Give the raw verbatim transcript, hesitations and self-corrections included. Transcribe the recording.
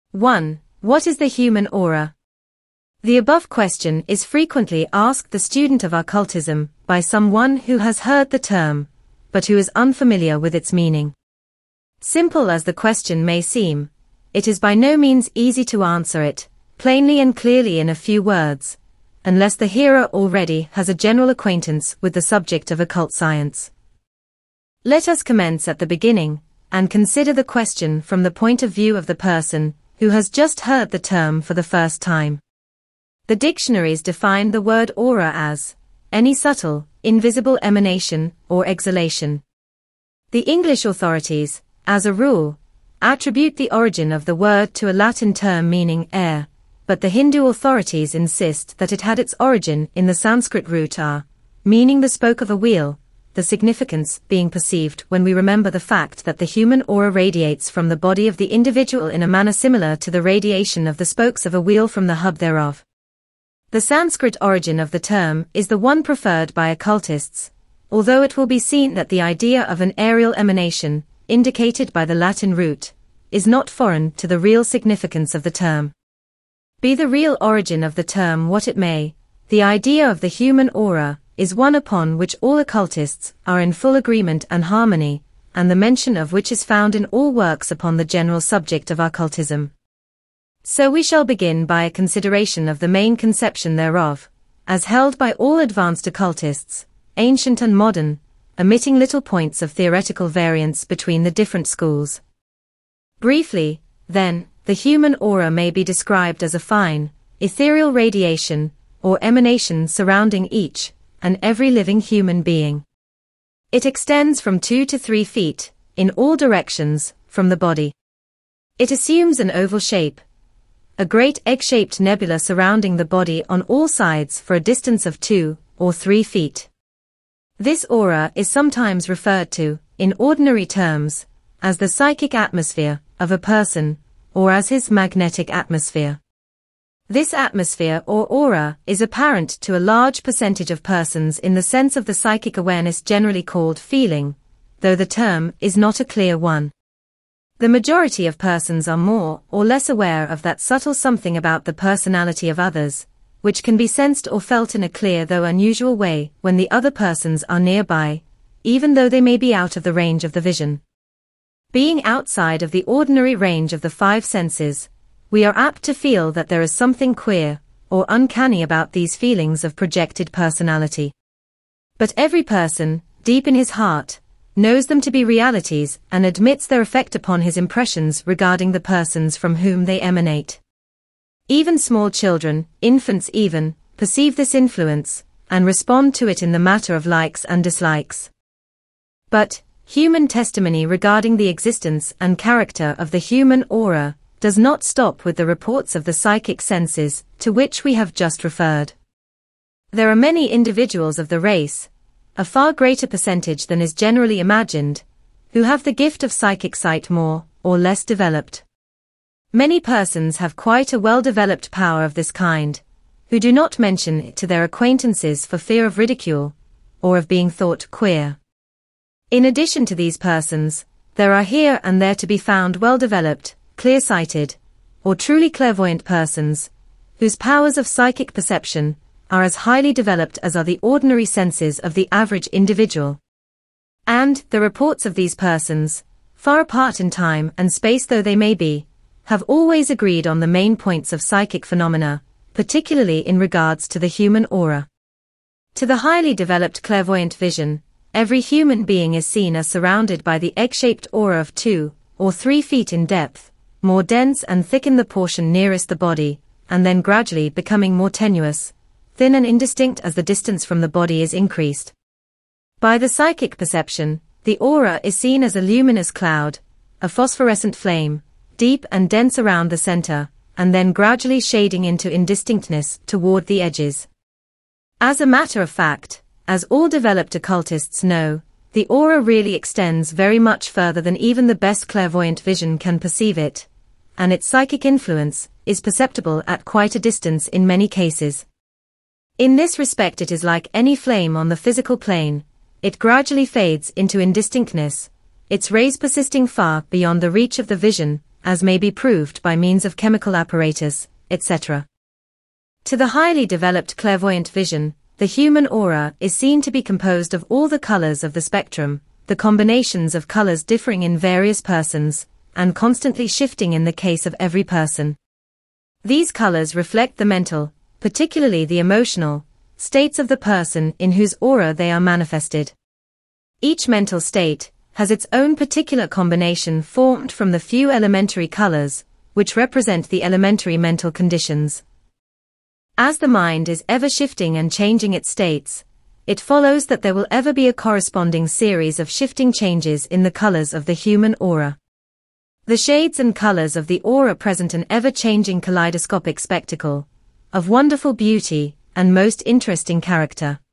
one. What is the human aura? The above question is frequently asked the student of occultism by someone who has heard the term, but who is unfamiliar with its meaning. Simple as the question may seem, it is by no means easy to answer it, plainly and clearly in a few words, unless the hearer already has a general acquaintance with the subject of occult science. Let us commence at the beginning, and consider the question from the point of view of the person who has just heard the term for the first time. The dictionaries define the word aura as any subtle, invisible emanation or exhalation. The English authorities, as a rule, attribute the origin of the word to a Latin term meaning air, but the Hindu authorities insist that it had its origin in the Sanskrit root ar, meaning the spoke of a wheel, the significance being perceived when we remember the fact that the human aura radiates from the body of the individual in a manner similar to the radiation of the spokes of a wheel from the hub thereof. The Sanskrit origin of the term is the one preferred by occultists, although it will be seen that the idea of an aerial emanation, indicated by the Latin root, is not foreign to the real significance of the term. Be the real origin of the term what it may, the idea of the human aura is one upon which all occultists are in full agreement and harmony, and the mention of which is found in all works upon the general subject of occultism. So we shall begin by a consideration of the main conception thereof, as held by all advanced occultists, ancient and modern, omitting little points of theoretical variance between the different schools. Briefly, then, the human aura may be described as a fine, ethereal radiation, or emanation surrounding each and every living human being. It extends from two to three feet, in all directions, from the body. It assumes an oval shape, a great egg-shaped nebula surrounding the body on all sides for a distance of two or three feet. This aura is sometimes referred to, in ordinary terms, as the psychic atmosphere of a person, or as his magnetic atmosphere. This atmosphere or aura is apparent to a large percentage of persons in the sense of the psychic awareness generally called feeling, though the term is not a clear one. The majority of persons are more or less aware of that subtle something about the personality of others, which can be sensed or felt in a clear though unusual way when the other persons are nearby, even though they may be out of the range of the vision. Being outside of the ordinary range of the five senses, we are apt to feel that there is something queer or uncanny about these feelings of projected personality. But every person, deep in his heart, knows them to be realities and admits their effect upon his impressions regarding the persons from whom they emanate. Even small children, infants even, perceive this influence and respond to it in the matter of likes and dislikes. But human testimony regarding the existence and character of the human aura does not stop with the reports of the psychic senses to which we have just referred. There are many individuals of the race, a far greater percentage than is generally imagined, who have the gift of psychic sight more or less developed. Many persons have quite a well-developed power of this kind, who do not mention it to their acquaintances for fear of ridicule, or of being thought queer. In addition to these persons, there are here and there to be found well-developed, clear-sighted, or truly clairvoyant persons, whose powers of psychic perception are as highly developed as are the ordinary senses of the average individual. And the reports of these persons, far apart in time and space though they may be, have always agreed on the main points of psychic phenomena, particularly in regards to the human aura. To the highly developed clairvoyant vision, every human being is seen as surrounded by the egg-shaped aura of two or three feet in depth, more dense and thick in the portion nearest the body, and then gradually becoming more tenuous, thin and indistinct as the distance from the body is increased. By the psychic perception, the aura is seen as a luminous cloud, a phosphorescent flame, deep and dense around the center, and then gradually shading into indistinctness toward the edges. As a matter of fact, as all developed occultists know, the aura really extends very much further than even the best clairvoyant vision can perceive it, and its psychic influence is perceptible at quite a distance in many cases. In this respect it is like any flame on the physical plane, it gradually fades into indistinctness, its rays persisting far beyond the reach of the vision, as may be proved by means of chemical apparatus, et cetera. To the highly developed clairvoyant vision, the human aura is seen to be composed of all the colors of the spectrum, the combinations of colors differing in various persons, and constantly shifting in the case of every person. These colors reflect the mental, particularly the emotional, states of the person in whose aura they are manifested. Each mental state has its own particular combination formed from the few elementary colors, which represent the elementary mental conditions. As the mind is ever shifting and changing its states, it follows that there will ever be a corresponding series of shifting changes in the colors of the human aura. The shades and colors of the aura present an ever-changing kaleidoscopic spectacle, of wonderful beauty and most interesting character.